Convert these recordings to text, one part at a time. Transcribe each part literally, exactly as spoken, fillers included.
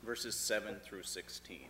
verses seven through sixteen.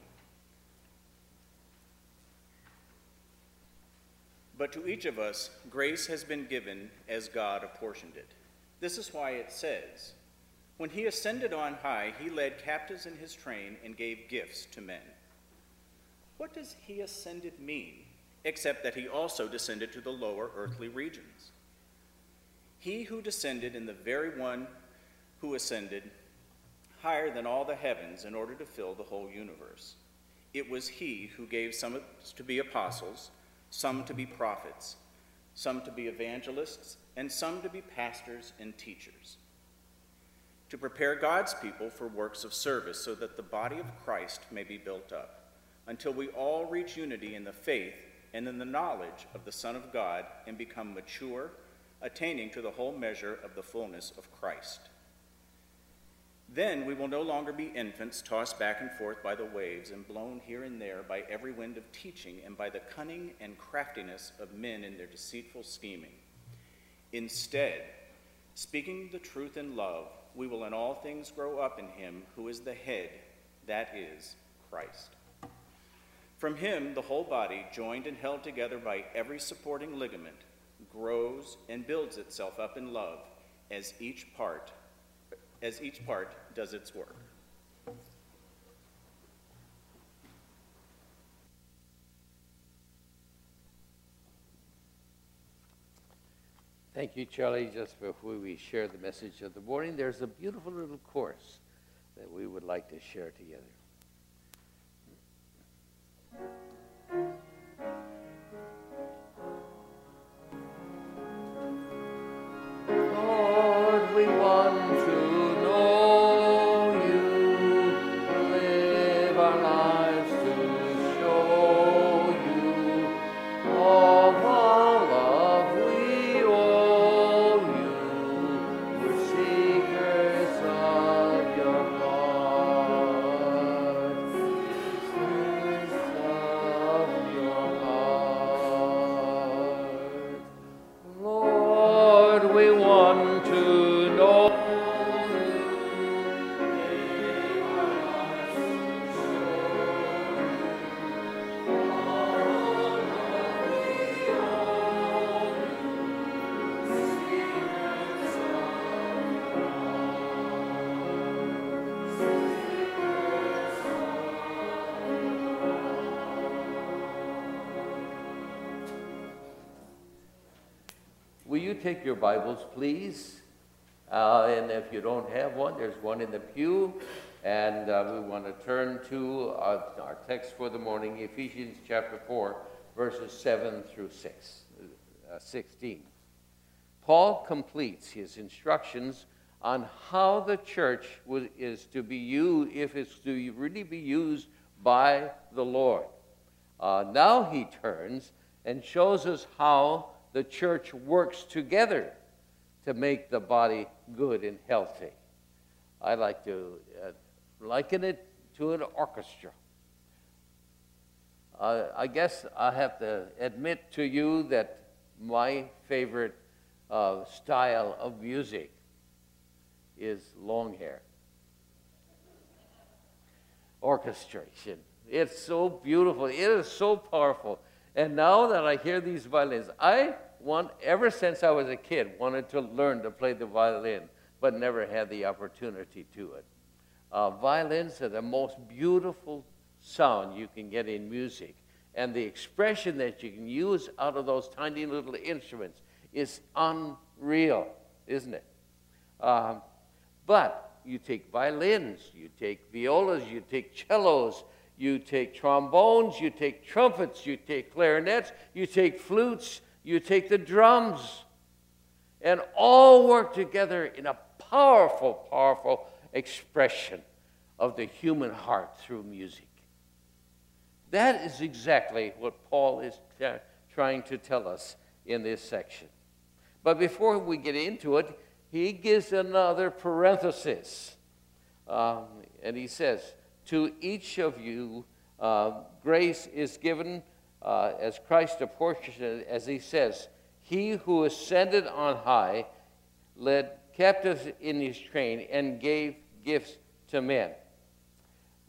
But to each of us, grace has been given as God apportioned it. This is why it says, when he ascended on high, he led captives in his train and gave gifts to men. What does he ascended mean, except that he also descended to the lower earthly regions? He who descended in the very one who ascended higher than all the heavens in order to fill the whole universe. It was he who gave some to be apostles, some to be prophets, some to be evangelists, and some to be pastors and teachers, to prepare God's people for works of service so that the body of Christ may be built up, until we all reach unity in the faith and in the knowledge of the Son of God and become mature, attaining to the whole measure of the fullness of Christ. Then we will no longer be infants tossed back and forth by the waves and blown here and there by every wind of teaching and by the cunning and craftiness of men in their deceitful scheming. Instead, speaking the truth in love, we will in all things grow up in him who is the head, that is, Christ. From him, the whole body, joined and held together by every supporting ligament, grows and builds itself up in love as each part, as each part does its work. Thank you, Charlie. Just before we share the message of the morning, there's a beautiful little chorus that we would like to share together. Lord, we want to know you, live our lives to show you all the love we owe you. We're seekers of your heart, seekers of your heart. Lord, we want to know Will you take your Bibles, please? Uh, and if you don't have one, there's one in the pew. And uh, we want to turn to uh, our text for the morning, Ephesians chapter four, verses seven through six, uh, sixteen. Paul completes his instructions on how the church would, is to be used, if it's to really be used by the Lord. Uh, now he turns and shows us how the church works together to make the body good and healthy. I like to uh, liken it to an orchestra. Uh, I guess I have to admit to you that my favorite uh, style of music is long hair. Orchestration. It's so beautiful. It is so powerful. And now that I hear these violins, I want, ever since I was a kid, wanted to learn to play the violin, but never had the opportunity to it. Uh, violins are the most beautiful sound you can get in music. And the expression that you can use out of those tiny little instruments is unreal, isn't it? Um, but you take violins, you take violas, you take cellos, you take trombones, you take trumpets, you take clarinets, you take flutes, you take the drums, and all work together in a powerful, powerful expression of the human heart through music. That is exactly what Paul is t- trying to tell us in this section. But before we get into it, he gives another parenthesis. Um, and he says, to each of you, uh, grace is given uh, as Christ apportioned it, as he says, he who ascended on high led captives in his train and gave gifts to men.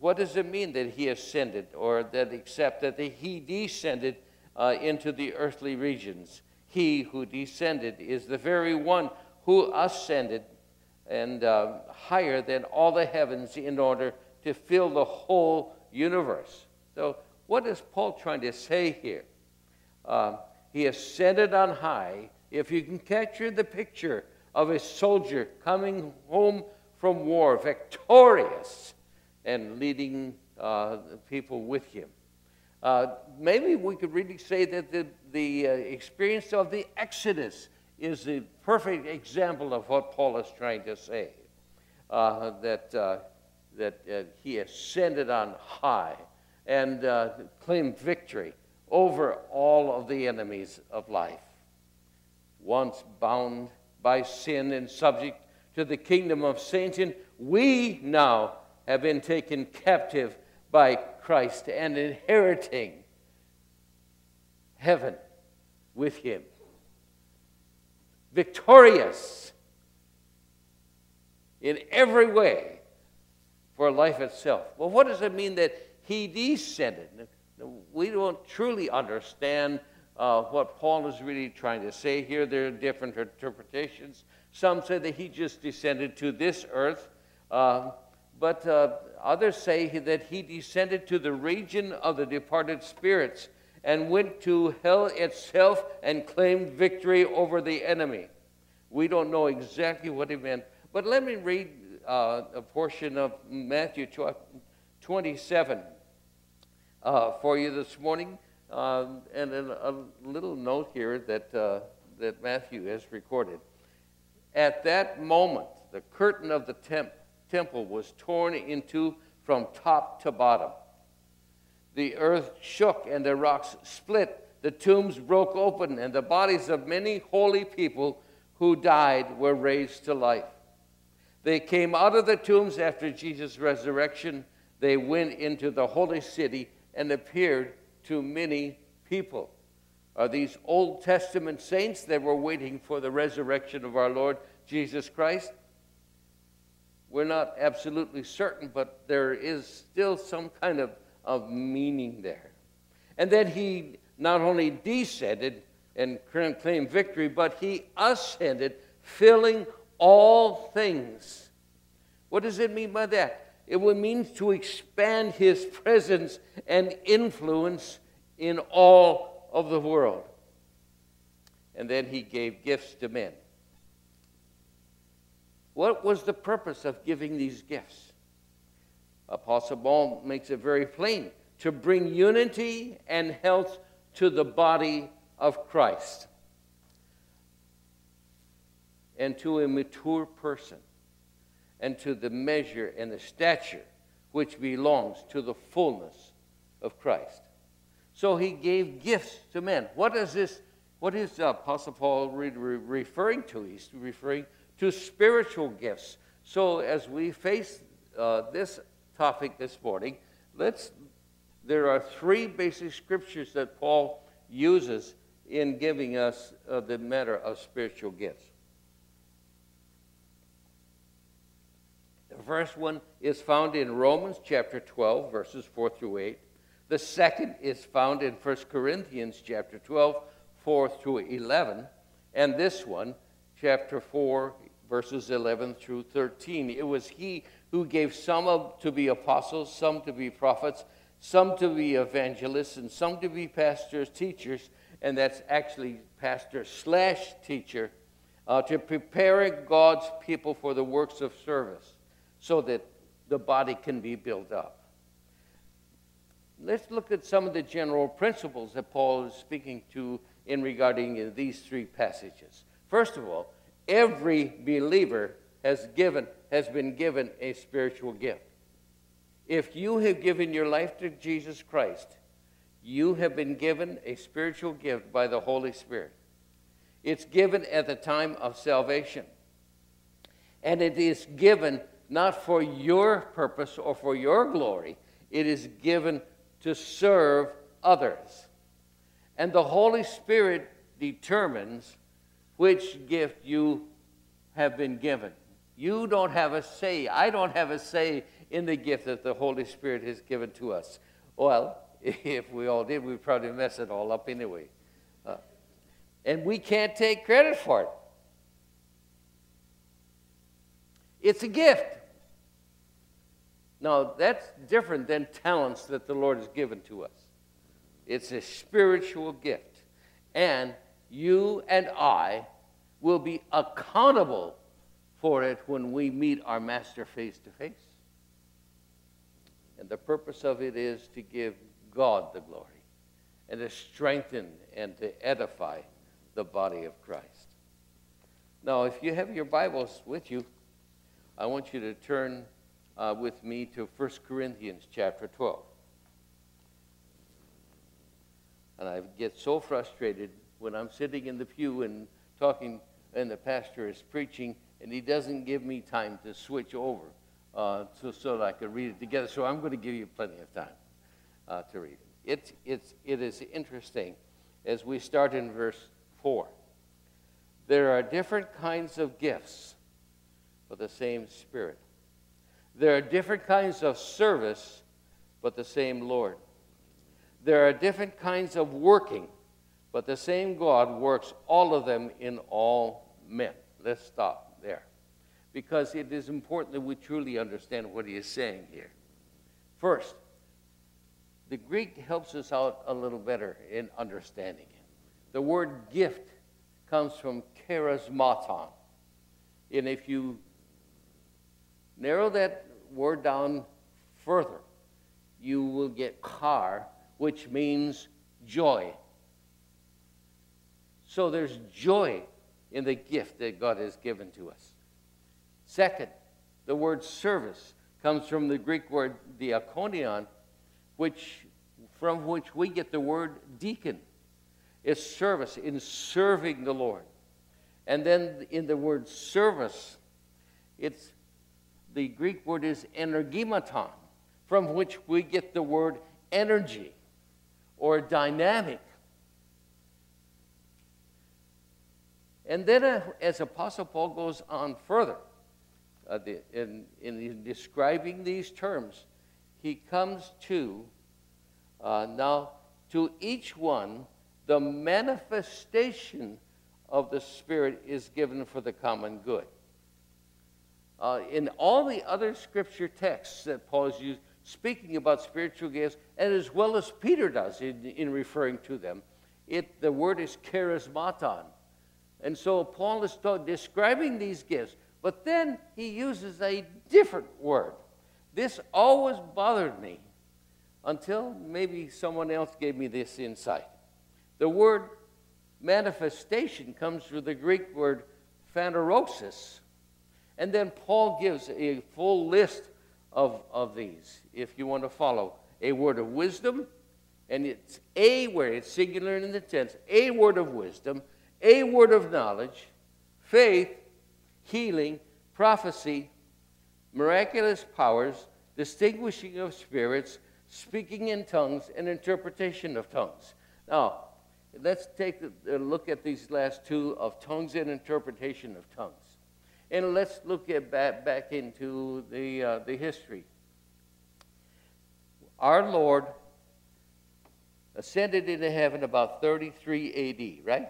what does it mean that he ascended, or that except that he descended uh, into the earthly regions? He who descended is the very one who ascended and uh, higher than all the heavens in order to fill the whole universe. So what is Paul trying to say here? Uh, he ascended on high. If you can capture the picture of a soldier coming home from war, victorious, and leading uh, people with him. Uh, maybe we could really say that the, the uh, experience of the Exodus is the perfect example of what Paul is trying to say. Uh, that uh, that uh, he ascended on high and uh, claimed victory over all of the enemies of life. Once bound by sin and subject to the kingdom of Satan, we now have been taken captive by Christ and inheriting heaven with him. Victorious in every way for life itself. Well, what does it mean that he descended? We don't truly understand uh, what Paul is really trying to say here. There are different interpretations. Some say that he just descended to this earth, uh, but uh, others say that he descended to the region of the departed spirits and went to hell itself and claimed victory over the enemy. We don't know exactly what he meant, but let me read uh, a portion of Matthew twenty-seven uh, for you this morning, uh, and a, a little note here that, uh, that Matthew has recorded. At that moment, the curtain of the temp- temple was torn into from top to bottom. The earth shook and the rocks split. The tombs broke open, and the bodies of many holy people who died were raised to life. They came out of the tombs after Jesus' resurrection. They went into the holy city and appeared to many people. Are these Old Testament saints that were waiting for the resurrection of our Lord Jesus Christ? We're not absolutely certain, but there is still some kind of, of meaning there. And then he not only descended and claimed victory, but he ascended, filling all things. What does it mean by that? It would mean to expand his presence and influence in all of the world. And then he gave gifts to men. What was the purpose of giving these gifts? Apostle Paul makes it very plain: to bring unity and health to the body of Christ, and to a mature person, and to the measure and the stature which belongs to the fullness of Christ. So he gave gifts to men. What is this? What is Apostle Paul re- re- referring to? He's referring to spiritual gifts. So as we face uh, this topic this morning, let's. There are three basic scriptures that Paul uses in giving us uh, the matter of spiritual gifts. The first one is found in Romans chapter twelve, verses four through eight. The second is found in First Corinthians chapter twelve, four through eleven. And this one, chapter four, verses eleven through thirteen. It was he who gave some of, to be apostles, some to be prophets, some to be evangelists, and some to be pastors, teachers, and that's actually pastor slash teacher, uh, to prepare God's people for the works of service so that the body can be built up. Let's look at some of the general principles that Paul is speaking to in regarding these three passages. First of all, every believer has given has been given a spiritual gift. If you have given your life to Jesus Christ, you have been given a spiritual gift by the Holy Spirit. It's given at the time of salvation. And it is given not for your purpose or for your glory. It is given to serve others. And the Holy Spirit determines which gift you have been given. You don't have a say. I don't have a say in the gift that the Holy Spirit has given to us? Well, if we all did, we'd probably mess it all up anyway. Uh, and we can't take credit for it. It's a gift. Now, that's different than talents that the Lord has given to us. It's a spiritual gift. And you and I will be accountable for it when we meet our Master face to face. And the purpose of it is to give God the glory and to strengthen and to edify the body of Christ. Now, if you have your Bibles with you, I want you to turn uh, with me to First Corinthians chapter twelve. And I get so frustrated when I'm sitting in the pew and talking, and the pastor is preaching, and he doesn't give me time to switch over uh, so, so that I could read it together. So I'm going to give you plenty of time uh, to read it. It, it's, it is interesting as we start in verse four. There are different kinds of gifts but the same Spirit. There are different kinds of service, but the same Lord. There are different kinds of working, but the same God works all of them in all men. Let's stop there, because it is important that we truly understand what he is saying here. First, the Greek helps us out a little better in understanding it. The word gift comes from charismaton. And if you narrow that word down further, you will get char, which means joy. So there's joy in the gift that God has given to us. Second, the word service comes from the Greek word diakonion, which, from which we get the word deacon. It's service, in serving the Lord. And then in the word service, it's the Greek word is energematon, from which we get the word energy or dynamic. And then uh, as Apostle Paul goes on further uh, the, in, in describing these terms, he comes to, uh, now, to each one, the manifestation of the Spirit is given for the common good. Uh, in all the other scripture texts that Paul is used, speaking about spiritual gifts, and as well as Peter does in, in referring to them, it, the word is charismaton. And so Paul is talk, describing these gifts, but then he uses a different word. This always bothered me until maybe someone else gave me this insight. The word manifestation comes from the Greek word phanerosis. And then Paul gives a full list of, of these, if you want to follow. A word of wisdom, and it's a word, it's singular in the tense, a word of wisdom, a word of knowledge, faith, healing, prophecy, miraculous powers, distinguishing of spirits, speaking in tongues, and interpretation of tongues. Now, let's take a look at these last two of tongues and interpretation of tongues. And let's look at back, back into the, uh, the history. Our Lord ascended into heaven about thirty-three A D, right?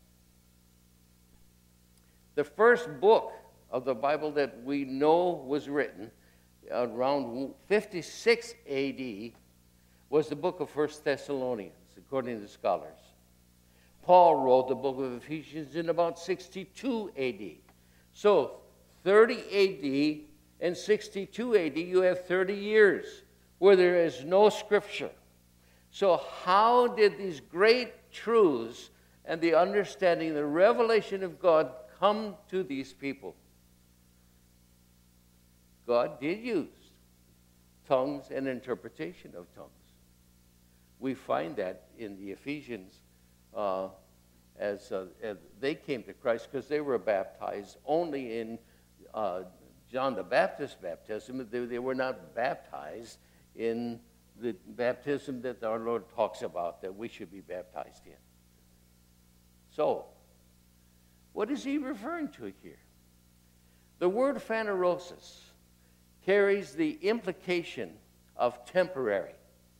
The first book of the Bible that we know was written around fifty-six A D was the book of First Thessalonians, according to the scholars. Paul wrote the book of Ephesians in about sixty-two A D. So, thirty A D and sixty-two A D, you have thirty years where there is no scripture. So how did these great truths and the understanding, the revelation of God come to these people? God did use tongues and interpretation of tongues. We find that in the Ephesians uh, as, uh, as they came to Christ, because they were baptized only in uh, John the Baptist's baptism. They, they were not baptized in the baptism that our Lord talks about that we should be baptized in. So, what is he referring to here? The word phanerosis carries the implication of temporary.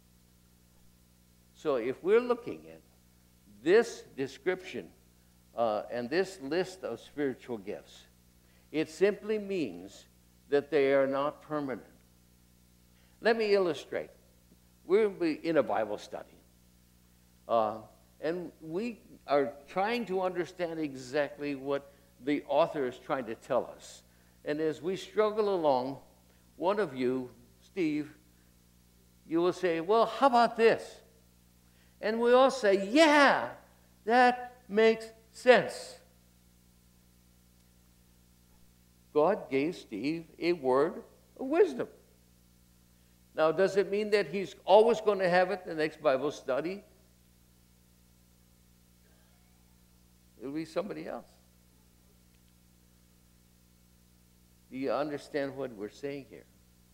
So if we're looking at this description uh, and this list of spiritual gifts, it simply means that they are not permanent. Let me illustrate. We'll be in a Bible study. Uh, and we are trying to understand exactly what the author is trying to tell us. And as we struggle along, one of you, Steve, you will say, well, how about this? And we all say, yeah, that makes sense. God gave Steve a word of wisdom. Now, does it mean that he's always going to have it in the next Bible study? It'll be somebody else. Do you understand what we're saying here?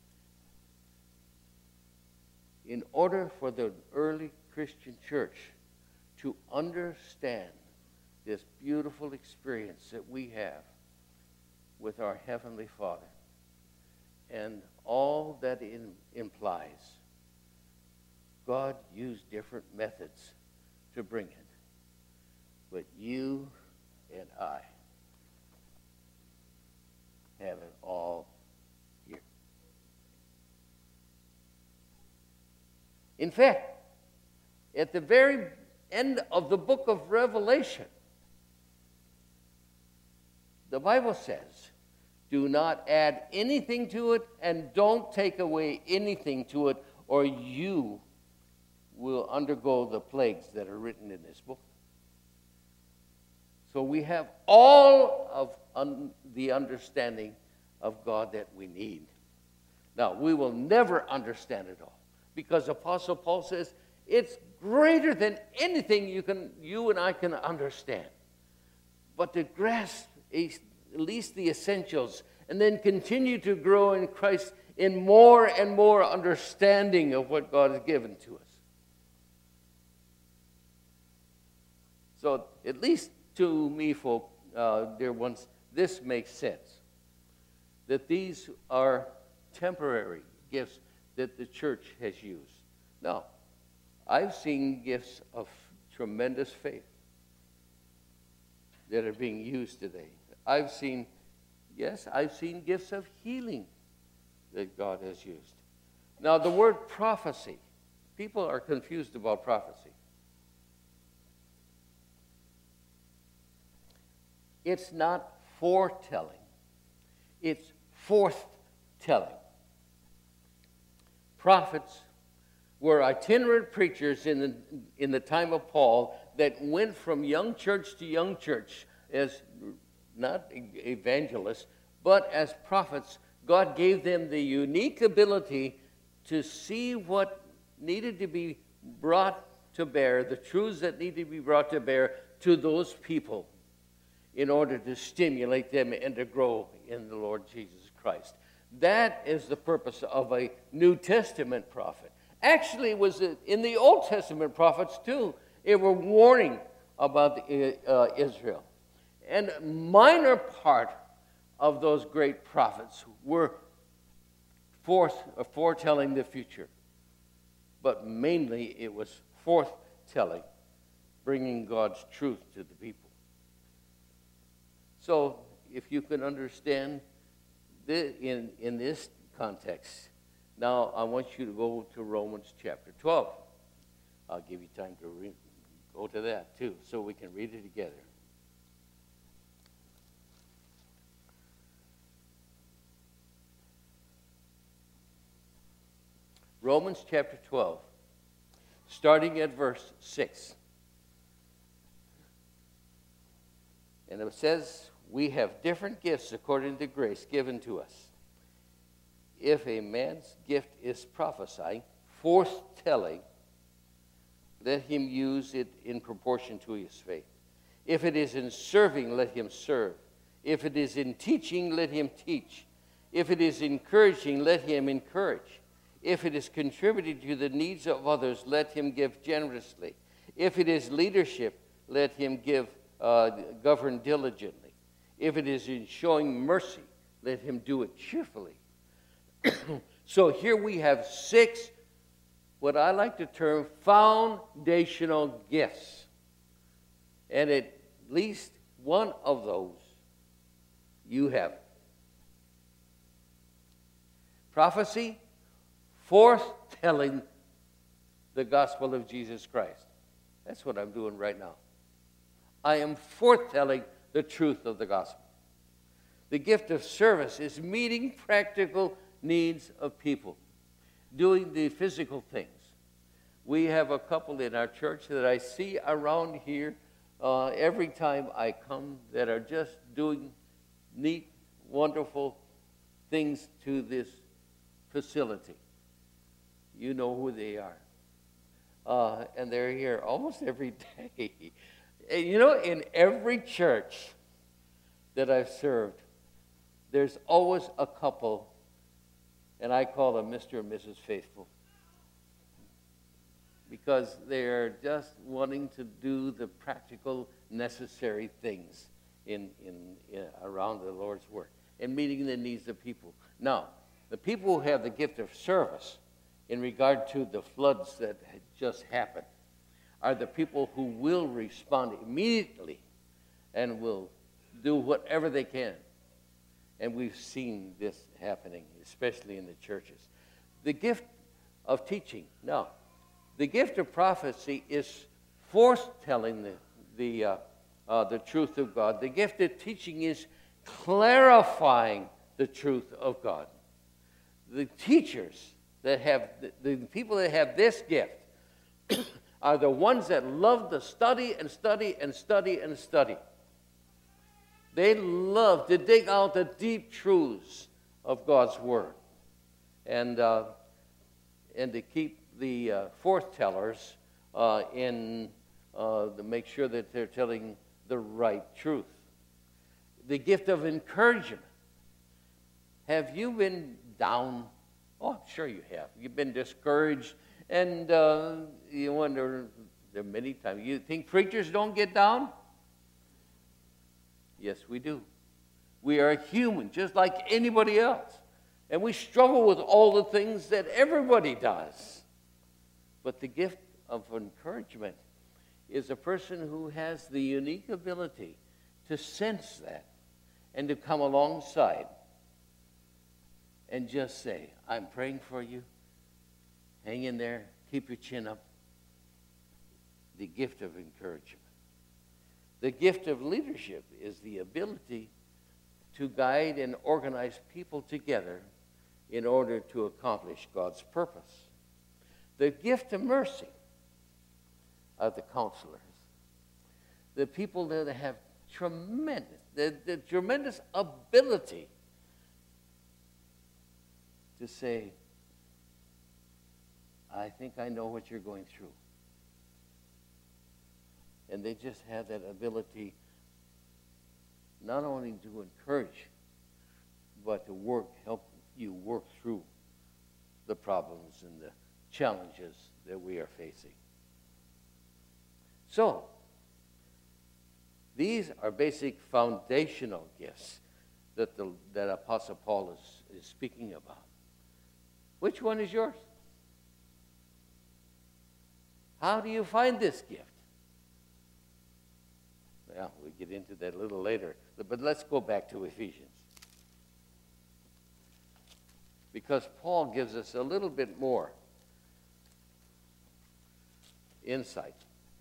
In order for the early Christian church to understand this beautiful experience that we have with our Heavenly Father and all that it implies, God used different methods to bring it. But you and I have it all here. In fact, at the very end of the book of Revelation, the Bible says, do not add anything to it and don't take away anything to it, or you will undergo the plagues that are written in this book. So we have all of un- the understanding of God that we need. Now, we will never understand it all, because Apostle Paul says it's greater than anything you can, you and I can understand. But to grasp a, at least the essentials and then continue to grow in Christ in more and more understanding of what God has given to us. So at least to me, folk, uh, dear ones, this makes sense. That these are temporary gifts that the church has used. Now, I've seen gifts of tremendous faith that are being used today. I've seen, yes, I've seen gifts of healing that God has used. Now, the word prophecy, people are confused about prophecy. It's not foretelling. It's forthtelling. Prophets were itinerant preachers in the, in the time of Paul that went from young church to young church as not evangelists, but as prophets. God gave them the unique ability to see what needed to be brought to bear, the truths that needed to be brought to bear to those people, in order to stimulate them and to grow in the Lord Jesus Christ. That is the purpose of a New Testament prophet. Actually, it was in the Old Testament prophets too. They were warning about uh, Israel. And a minor part of those great prophets were forth, uh, foretelling the future. But mainly it was forthtelling, bringing God's truth to the people. So, if you can understand this in, in this context, now I want you to go to Romans chapter twelve. I'll give you time to re- go to that too, so we can read it together. Romans chapter twelve, starting at verse six. And it says, we have different gifts according to grace given to us. If a man's gift is prophesying, forthtelling, let him use it in proportion to his faith. If it is in serving, let him serve. If it is in teaching, let him teach. If it is encouraging, let him encourage. If it is contributing to the needs of others, let him give generously. If it is leadership, let him give uh, govern diligently. If it is in showing mercy, let him do it cheerfully. So here we have six, what I like to term foundational gifts. And at least one of those you have. Prophecy, foretelling the gospel of Jesus Christ. That's what I'm doing right now. I am foretelling the truth of the gospel. The gift of service is meeting practical needs of people, doing the physical things. We have a couple in our church that I see around here uh, every time I come that are just doing neat, wonderful things to this facility. You know who they are. Uh, and they're here almost every day. And you know, in every church that I've served, there's always a couple, and I call them Mister and Missus Faithful, because they're just wanting to do the practical, necessary things in, in, in around the Lord's work and meeting the needs of people. Now, the people who have the gift of service in regard to the floods that had just happened are the people who will respond immediately and will do whatever they can. And we've seen this happening, especially in the churches. The gift of teaching. Now, the gift of prophecy is foretelling the, the, uh, uh, the truth of God. The gift of teaching is clarifying the truth of God. The teachers that have, the, the people that have this gift are the ones that love to study and study and study and study. They love to dig out the deep truths of God's Word and, uh, and to keep the uh, foretellers uh, in, uh, to make sure that they're telling the right truth. The gift of encouragement. Have you been down? Oh, I'm sure you have. You've been discouraged, and uh, you wonder, there are many times. You think preachers don't get down? Yes, we do. We are human, just like anybody else. And we struggle with all the things that everybody does. But the gift of encouragement is a person who has the unique ability to sense that and to come alongside and just say, I'm praying for you. Hang in there. Keep your chin up. The gift of encouragement. The gift of leadership is the ability to guide and organize people together in order to accomplish God's purpose. The gift of mercy are the counselors. The people that have tremendous, the, the tremendous ability to say, I think I know what you're going through. And they just have that ability not only to encourage, but to work, help you work through the problems and the challenges that we are facing. So, these are basic foundational gifts that the that Apostle Paul is, is speaking about. Which one is yours? How do you find this gift? Well, we'll get into that a little later. But let's go back to Ephesians. Because Paul gives us a little bit more insight.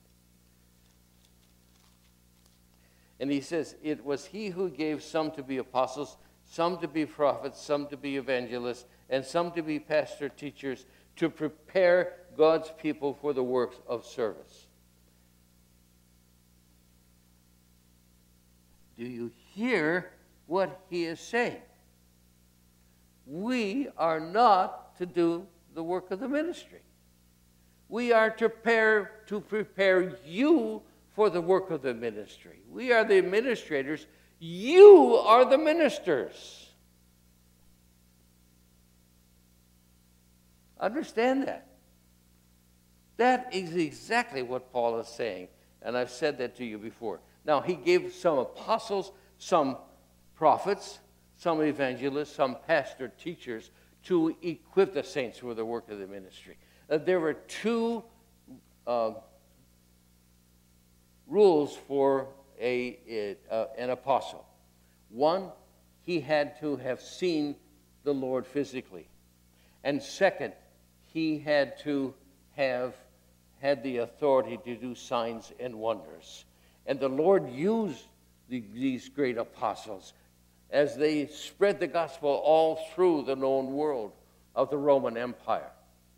And he says, it was he who gave some to be apostles, some to be prophets, some to be evangelists, and some to be pastor teachers, to prepare God's people for the works of service. Do you hear what he is saying? We are not to do the work of the ministry. We are to prepare, to prepare you for the work of the ministry. We are the administrators. You are the ministers. Understand that. That is exactly what Paul is saying. And I've said that to you before. Now, he gave some apostles, some prophets, some evangelists, some pastor teachers to equip the saints for the work of the ministry. Uh, there were two uh, rules for a, a uh, an apostle. One, he had to have seen the Lord physically. And second, he had to have had the authority to do signs and wonders. And the Lord used the, these great apostles as they spread the gospel all through the known world of the Roman Empire.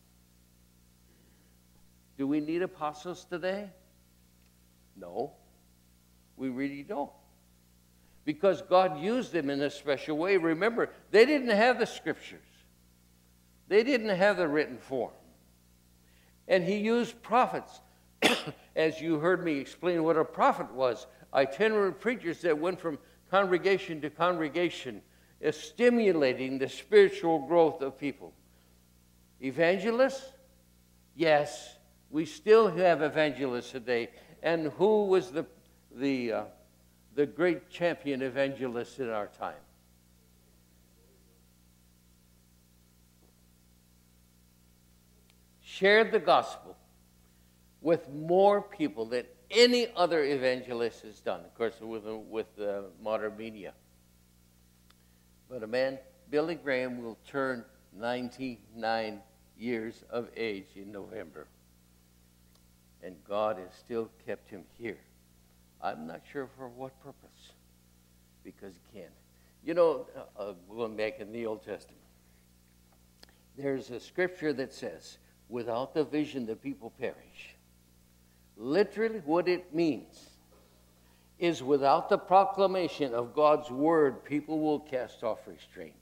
Do we need apostles today? No, we really don't. Because God used them in a special way. Remember, they didn't have the scriptures. They didn't have the written form. And he used prophets. As you heard me explain what a prophet was, itinerant preachers that went from congregation to congregation, is stimulating the spiritual growth of people. Evangelists? Yes, we still have evangelists today. And who was the, the, uh, the great champion evangelist in our time? Shared the gospel with more people than any other evangelist has done, of course, with, with uh, modern media. But a man, Billy Graham, will turn ninety-nine years of age in November. And God has still kept him here. I'm not sure for what purpose, because he can. You know, uh, going back in the Old Testament, there's a scripture that says, without the vision, the people perish. Literally, what it means is without the proclamation of God's word, people will cast off restraint.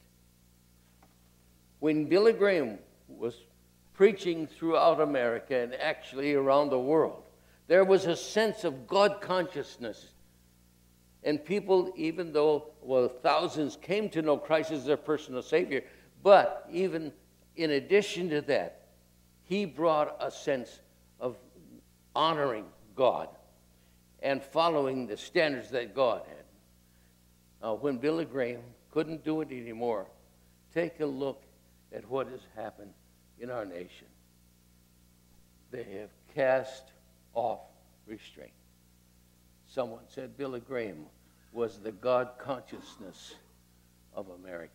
When Billy Graham was preaching throughout America and actually around the world, there was a sense of God consciousness. And people, even though, well, thousands came to know Christ as their personal Savior, but even in addition to that, he brought a sense of honoring God and following the standards that God had. Uh, when Billy Graham couldn't do it anymore, take a look at what has happened in our nation. They have cast off restraint. Someone said Billy Graham was the God consciousness of America.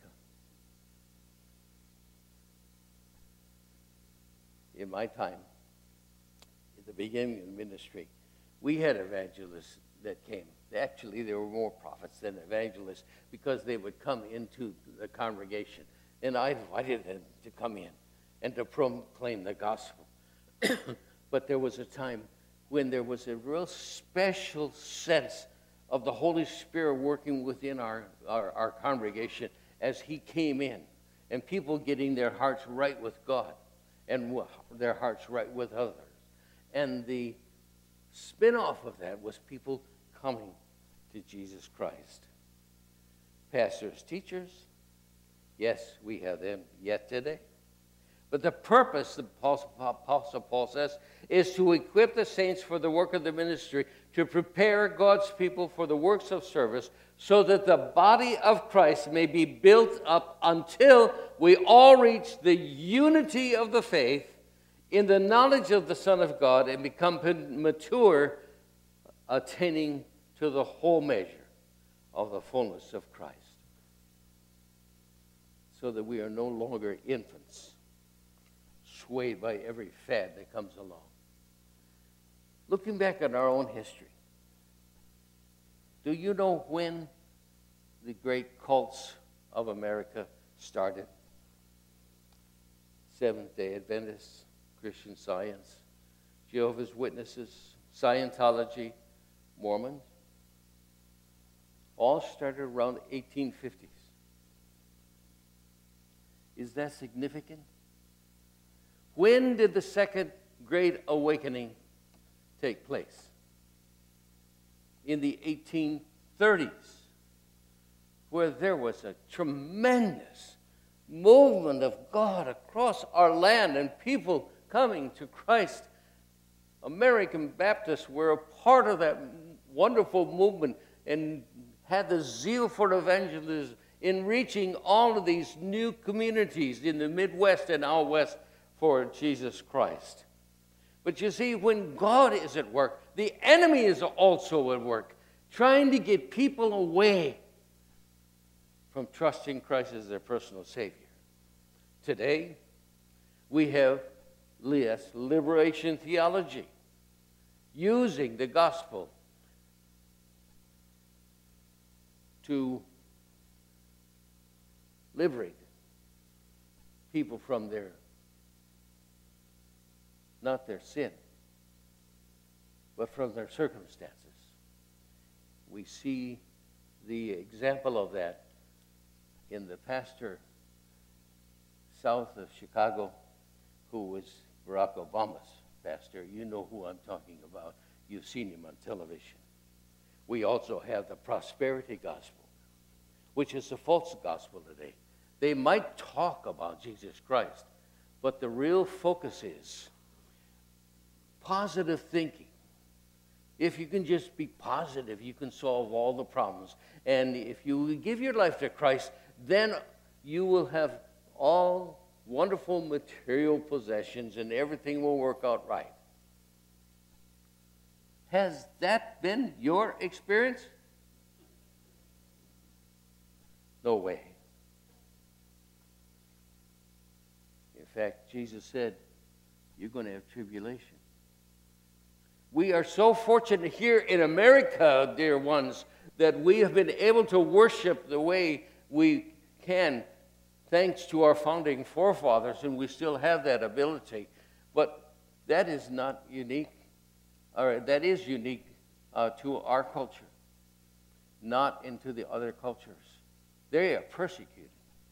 In my time, at the beginning of the ministry, we had evangelists that came. Actually, there were more prophets than evangelists because they would come into the congregation. And I invited them to come in and to proclaim the gospel. But there was a time when there was a real special sense of the Holy Spirit working within our, our, our congregation as he came in, and people getting their hearts right with God and their hearts right with others. And the spin-off of that was people coming to Jesus Christ. Pastors, teachers, yes, we have them yet today. But the purpose, the Apostle Paul says, is to equip the saints for the work of the ministry, to prepare God's people for the works of service, so that the body of Christ may be built up until we all reach the unity of the faith in the knowledge of the Son of God and become mature, attaining to the whole measure of the fullness of Christ, so that we are no longer infants, swayed by every fad that comes along. Looking back at our own history, do you know when the great cults of America started? Seventh-day Adventists, Christian Science, Jehovah's Witnesses, Scientology, Mormons, all started around eighteen fifties. Is that significant? When did the Second Great Awakening take place? In the eighteen thirties, where there was a tremendous movement of God across our land and people coming to Christ. American Baptists were a part of that wonderful movement and had the zeal for evangelism in reaching all of these new communities in the Midwest and out west for Jesus Christ. But you see, when God is at work, the enemy is also at work, trying to get people away from trusting Christ as their personal Savior. Today, we have yes, liberation theology, using the gospel to liberate people from their, not their sin, but from their circumstances. We see the example of that in the pastor south of Chicago, who was Barack Obama's pastor. You know who I'm talking about. You've seen him on television. We also have the prosperity gospel, which is a false gospel today. They might talk about Jesus Christ, but the real focus is positive thinking. If you can just be positive, you can solve all the problems. And if you give your life to Christ, then you will have all wonderful material possessions and everything will work out right. Has that been your experience? No way. In fact, Jesus said, you're going to have tribulation. We are so fortunate here in America, dear ones, that we have been able to worship the way we can, thanks to our founding forefathers, and we still have that ability. But that is not unique, or that is unique uh, to our culture, not into the other cultures. They are persecuted.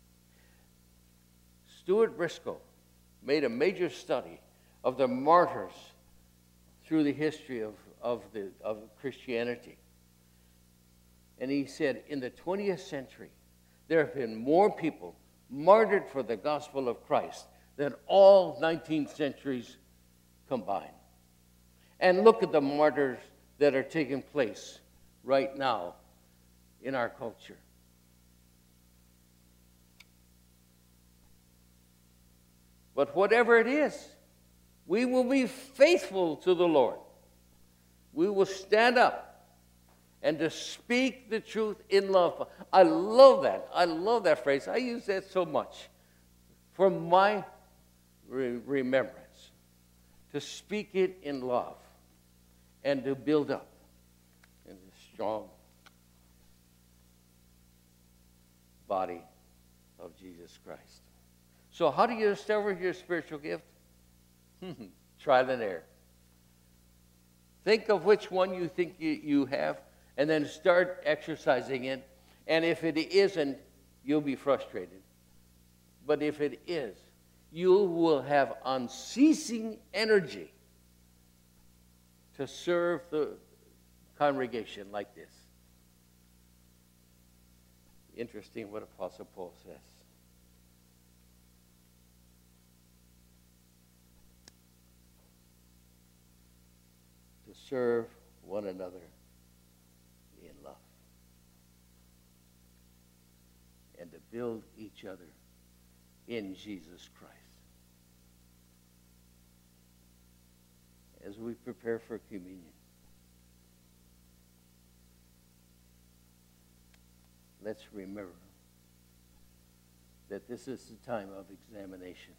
Stuart Briscoe made a major study of the martyrs through the history of, of, the, of Christianity. And he said, in the twentieth century, there have been more people martyred for the gospel of Christ than all nineteen centuries combined. And look at the martyrs that are taking place right now in our culture. But whatever it is, we will be faithful to the Lord. We will stand up and to speak the truth in love. I love that. I love that phrase. I use that so much for my re- remembrance. To speak it in love and to build up in the strong body of Jesus Christ. So how do you discover your spiritual gift? Trial and error. Think of which one you think you, you have, and then start exercising it. And if it isn't, you'll be frustrated. But if it is, you will have unceasing energy to serve the congregation like this. Interesting what Apostle Paul says. To serve one another in love and to build each other in Jesus Christ. As we prepare for communion, let's remember that this is the time of examination.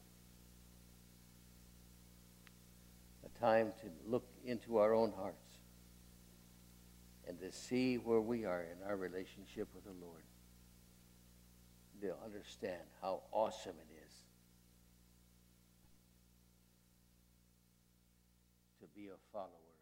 A time to look into our own hearts and to see where we are in our relationship with the Lord. To understand how awesome it is to be a follower